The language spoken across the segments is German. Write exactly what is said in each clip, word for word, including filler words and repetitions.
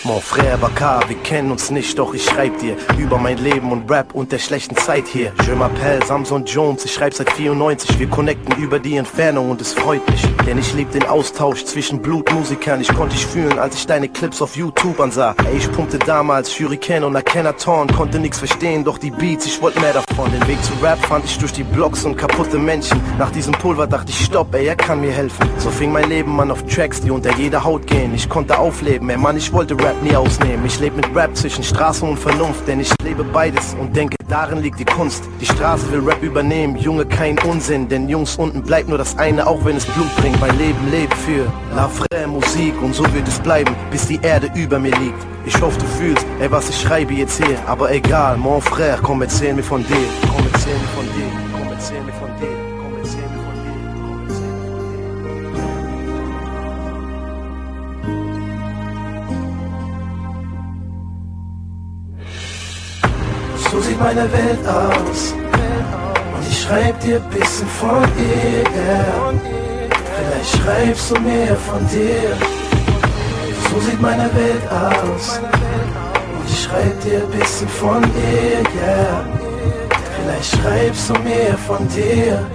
Mon frère Bakar, wir kennen uns nicht, doch ich schreib dir über mein Leben und Rap und der schlechten Zeit hier. Je m'appelle Samson Jones, ich schreib seit vierundneunzig, wir connecten über die Entfernung und es freut mich, denn ich lieb den Austausch zwischen Blutmusikern. Ich konnte dich fühlen, als ich deine Clips auf YouTube ansah. Ey, ich pumpte damals Hurricane und Akhenaton, konnte nix verstehen, doch die Beats, ich wollte mehr davon. Den Weg zu Rap fand ich durch die Blogs und kaputte Menschen. Nach diesem Pulver dachte ich, stopp, ey, er kann mir helfen. So fing mein Leben an auf Tracks, die unter jeder Haut gehen. Ich konnte aufleben, ey Mann, ich wollte Rap nie ausnehmen. Ich lebe mit Rap zwischen Straße und Vernunft, denn ich lebe beides und denke, darin liegt die Kunst. Die Straße will Rap übernehmen, Junge, kein Unsinn, denn Jungs, unten bleibt nur das eine, auch wenn es Blut bringt. Mein Leben lebt für La Vraie Musik und so wird es bleiben, bis die Erde über mir liegt. Ich hoffe, du fühlst, ey, was ich schreibe jetzt hier, aber egal, mon frère, komm, erzähl mir von dir. Komm, erzähl mir von dir, komm, erzähl mir von dir, komm, erzähl mir von dir, komm, erzähl mir von dir. So sieht meine Welt aus und ich schreib dir bisschen von ihr. Vielleicht schreibst du mir von dir. So sieht meine Welt aus und ich schreib dir bisschen von ihr. Yeah. Vielleicht schreibst du mir von dir.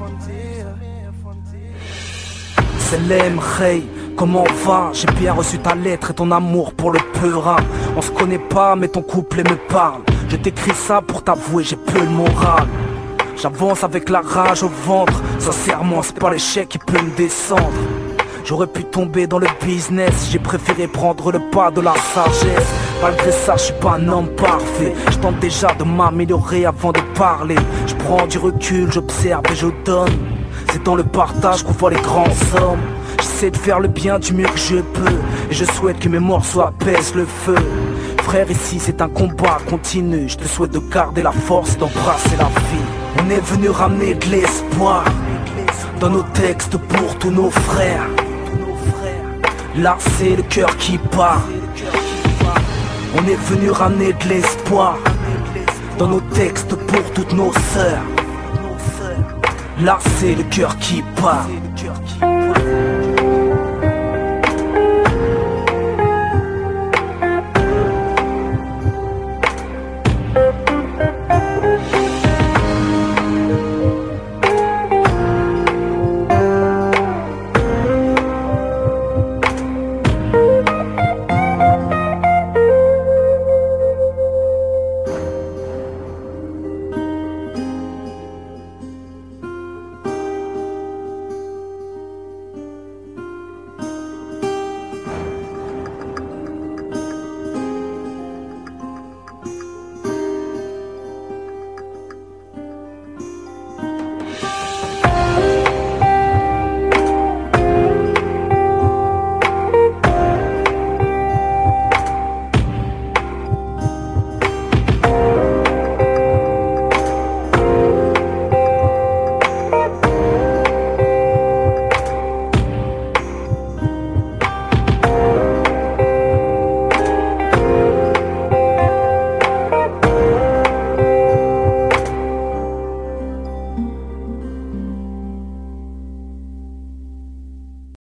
Salam Khay, comment va? J'ai bien reçu ta lettre et ton amour pour le peurin. On se connaît pas mais ton couplet me parle. Je t'écris ça pour t'avouer, j'ai peu le moral. J'avance avec la rage au ventre. Sincèrement c'est pas l'échec qui peut me descendre. J'aurais pu tomber dans le business, j'ai préféré prendre le pas de la sagesse. Malgré ça, je suis pas un homme parfait. Je tente déjà de m'améliorer avant de parler. Je prends du recul, j'observe et je donne. C'est dans le partage qu'on voit les grands hommes. J'essaie de faire le bien du mieux que je peux. Et je souhaite que mes morceaux apaisent le feu. Frère, ici c'est un combat continu. Je te souhaite de garder la force d'embrasser la vie. On est venu ramener de l'espoir dans nos textes pour tous nos frères. Là c'est le cœur qui part. On est venu ramener de l'espoir dans nos textes pour toutes nos sœurs. Là c'est le cœur qui part.